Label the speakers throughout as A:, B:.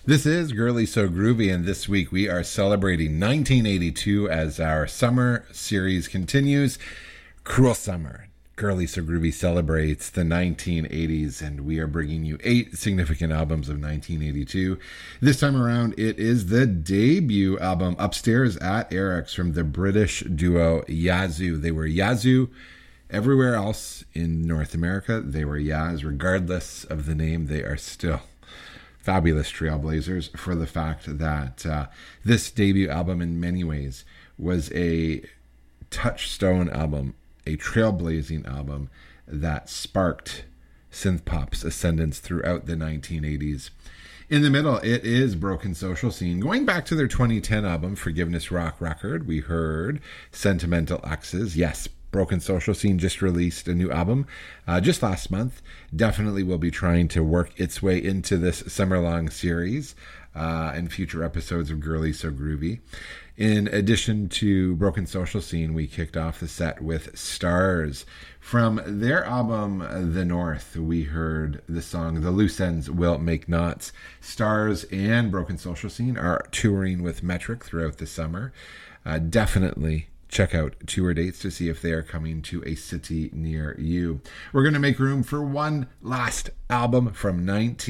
A: This is Girly So Groovy, and this week we are celebrating 1982 as our summer series continues. Cruel Summer. Girly So Groovy celebrates the 1980s, and we are bringing you 8 significant albums of 1982. This time around, it is the debut album, Upstairs at Eric's, from the British duo Yazoo. They were Yazoo everywhere else in North America. They were Yaz. Regardless of the name, they are still fabulous trailblazers, for the fact that this debut album in many ways was a touchstone album, a trailblazing album that sparked synth pop's ascendance throughout the 1980s. In the middle, it is Broken Social Scene. Going back to their 2010 album, Forgiveness Rock Record, we heard Sentimental Exes. Yes, Broken Social Scene just released a new album just last month. Definitely will be trying to work its way into this summer-long series and future episodes of Girly So Groovy. In addition to Broken Social Scene, we kicked off the set with Stars. From their album, The North, we heard the song The Loose Ends Will Make Knots. Stars and Broken Social Scene are touring with Metric throughout the summer. Definitely check out tour dates to see if they are coming to a city near you. We're going to make room for one last album from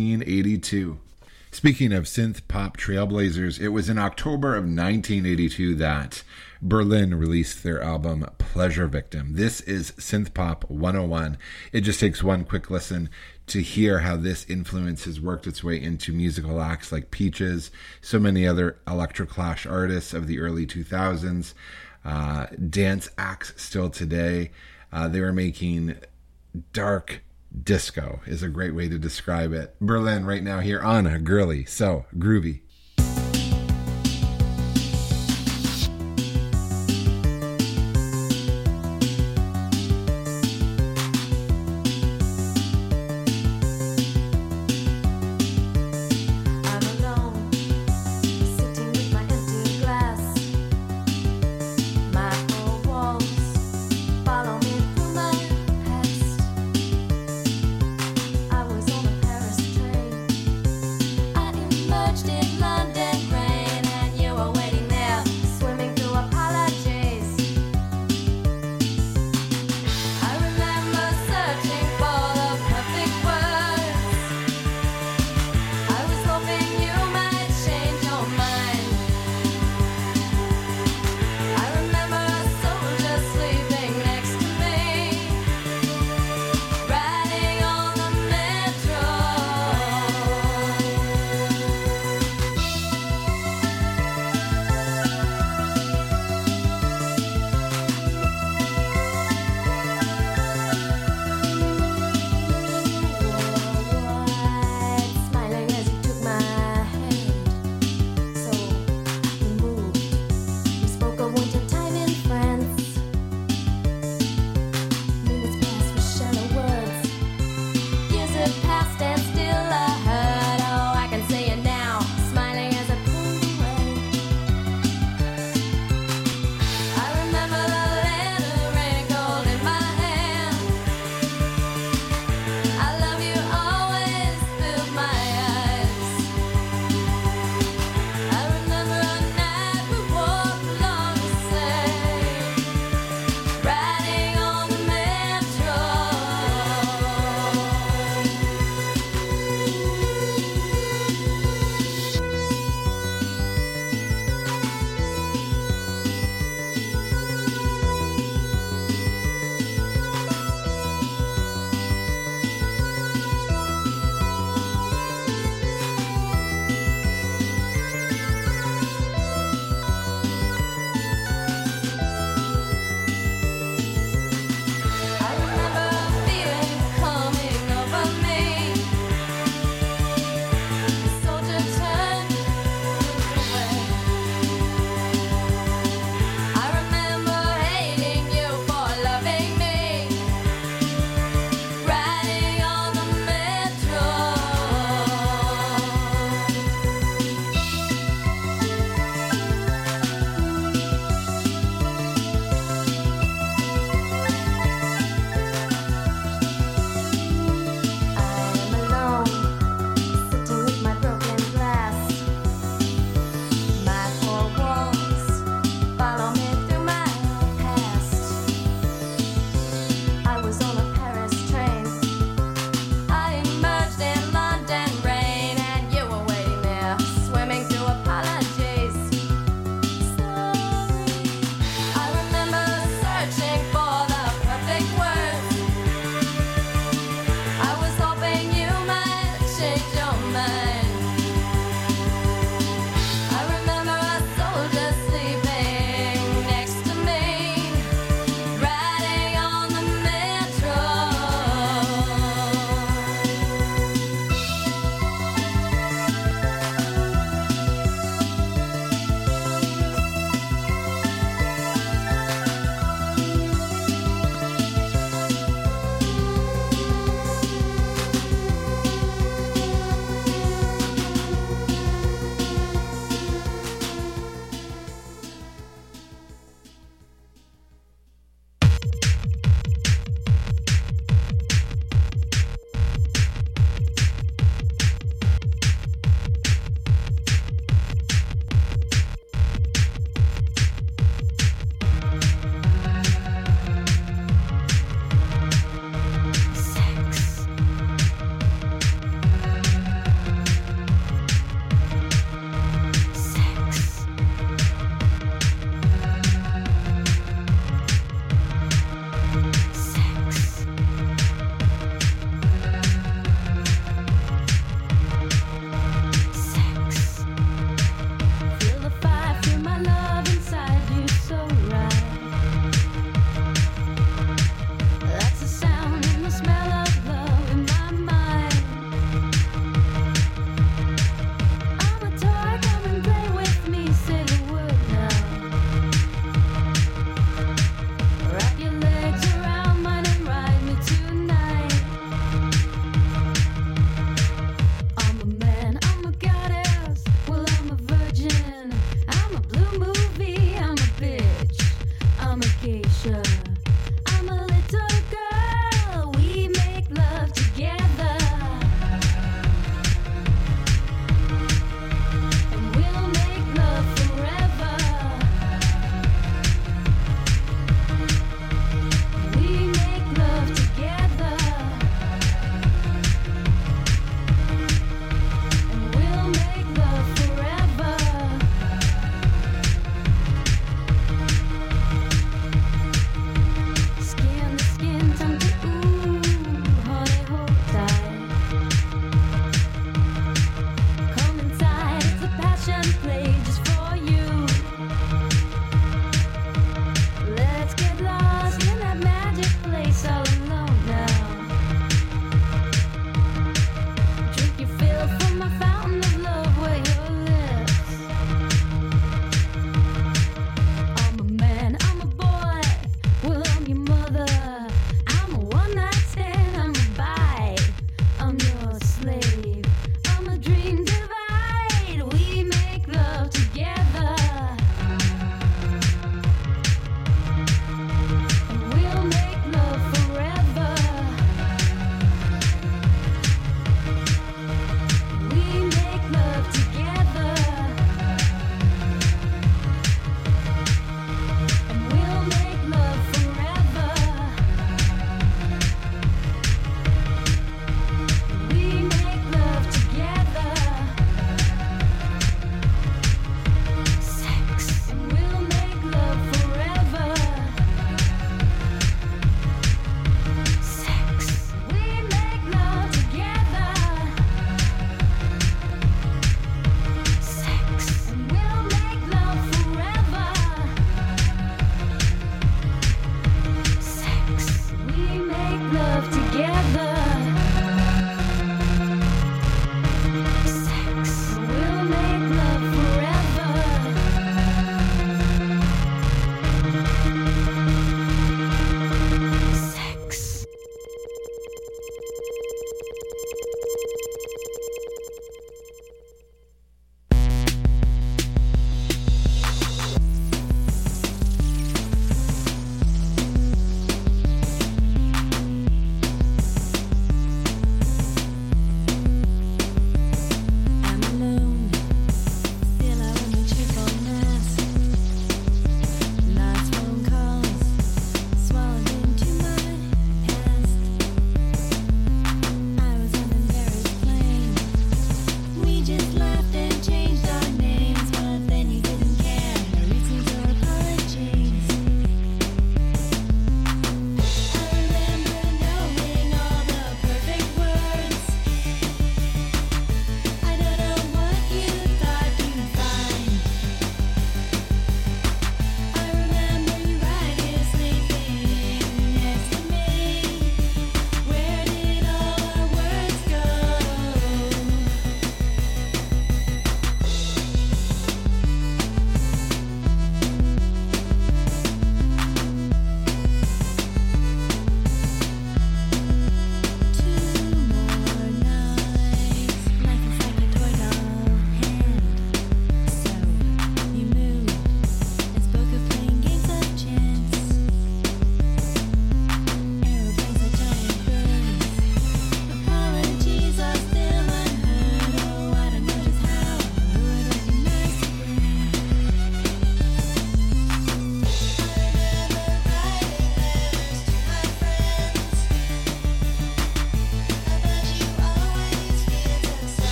A: 1982. Speaking of synth pop trailblazers, it was in October of 1982 that Berlin released their album Pleasure Victim. This is Synth Pop 101. It just takes one quick listen to hear how this influence has worked its way into musical acts like Peaches, so many other electroclash artists of the early 2000s. Dance acts still today. They were making dark disco is a great way to describe it. Berlin right now here on Girly So Groovy.
B: Did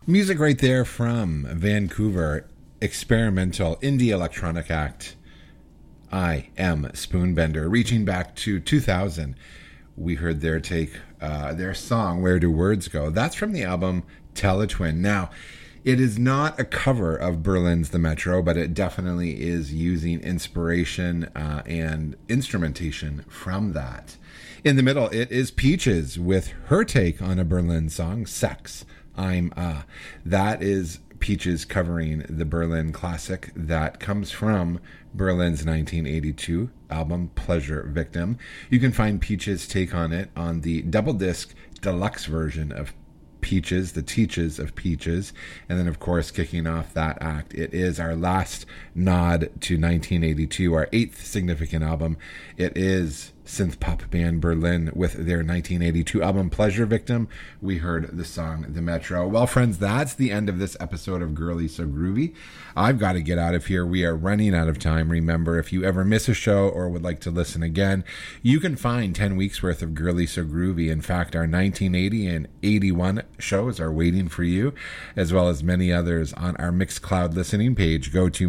A: Music right there from Vancouver experimental indie electronic act I Am Spoonbender. Reaching back to 2000, we heard their song Where Do Words Go? That's from the album Teletwin. Now, it is not a cover of Berlin's The Metro, but it definitely is using inspiration and instrumentation from that. In the middle, it is Peaches with her take on a Berlin song, Sex. That is Peaches covering the Berlin classic that comes from Berlin's 1982 album Pleasure Victim. You can find Peaches' take on it on the double disc deluxe version of Peaches, the Teaches of Peaches. And then, of course, kicking off that act, it is our last nod to 1982, our eighth significant album. It is synth pop band Berlin with their 1982 album Pleasure Victim. We heard the song The Metro. Well, friends, that's the end of this episode of Girly So Groovy. I've got to get out of here. We are running out of time. Remember, if you ever miss a show or would like to listen again, you can find 10 weeks worth of Girly So Groovy. In fact, our 1980 and 81 shows are waiting for you, as well as many others on our Mixcloud listening page. Go to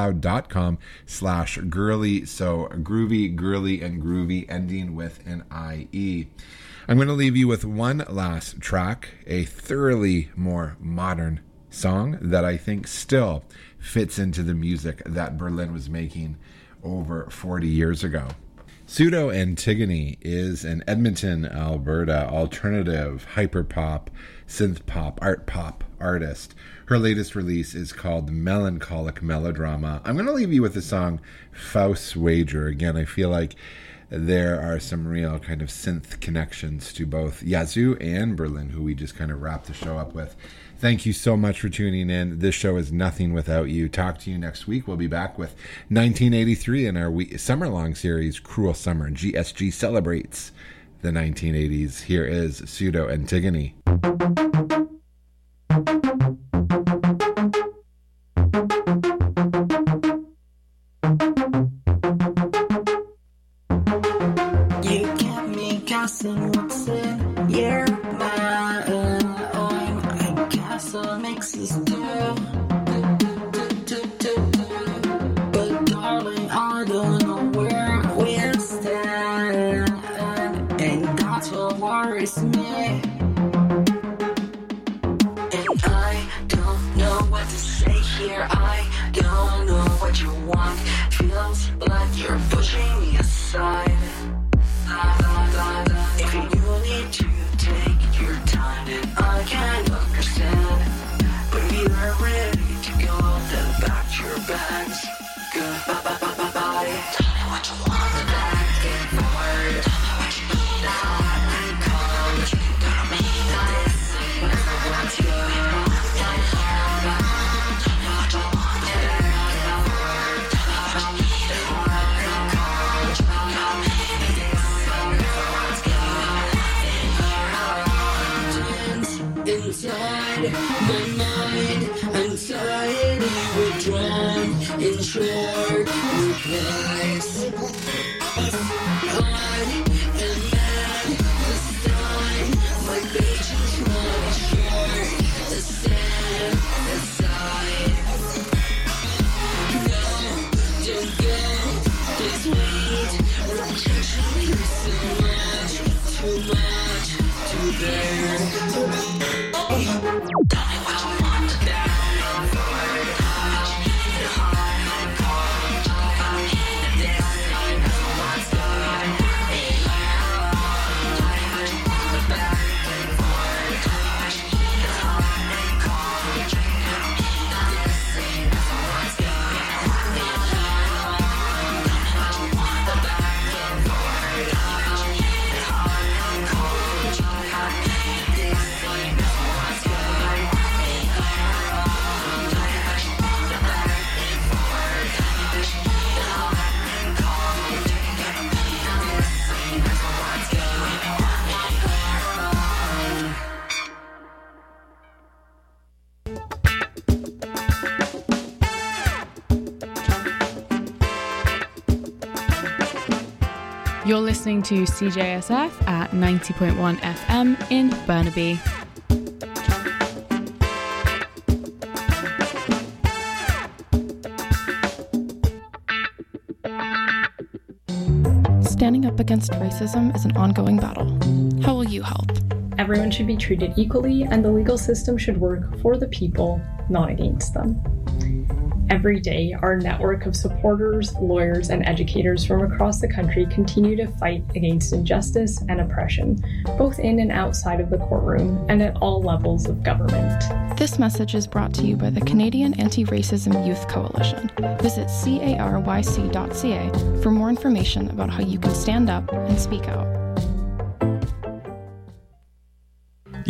A: mixcloud.com/girly so groovy, girly, and groovy, ending with an IE. I'm going to leave you with one last track, a thoroughly more modern song that I think still fits into the music that Berlin was making over 40 years ago. Pseudo Antigone is an Edmonton, Alberta alternative hyperpop, synth pop, art pop artist. Her latest release is called Melancholic Melodrama. I'm going to leave you with the song Faust's Wager. Again, I feel like there are some real kind of synth connections to both Yazoo and Berlin, who we just kind of wrapped the show up with. Thank you so much for tuning in. This show is nothing without you. Talk to you next week. We'll be back with 1983 in our summer-long series, Cruel Summer. GSG celebrates the 1980s. Here is Pseudo Antigone.
B: You kept me guessing what's in your mind. I guess it makes us do. But darling, I don't know where we stand, and that's what worries me. And I don't know what to say here. I don't know what you want. Feels like you're pushing me aside. If you need to take your time, then I can understand. But we are ready to go, then back to your bags. Goodbye. Tell me what you want, back and forward. Tell me what you need now. And come, gonna mean this. Never want to go. Tell me what you want, back and forward. Tell me what you need now. And come, gonna mean this. Inside my mind, anxiety withdrawn in short replies. Hard and mad this time, my patience runs short. The stand aside. No, don't go, please wait. Rejection is too much to bear. Tell me what you want now.
C: You're listening to CJSF at 90.1 FM in Burnaby.
D: up against racism is an ongoing battle. How will you help?
E: Everyone should be treated equally, and the legal system should work for the people, not against them. Every day, our network of supporters, lawyers, and educators from across the country continue to fight against injustice and oppression, both in and outside of the courtroom and at all levels of government.
D: This message is brought to you by the Canadian Anti-Racism Youth Coalition. Visit caryc.ca for more information about how you can stand up and speak out.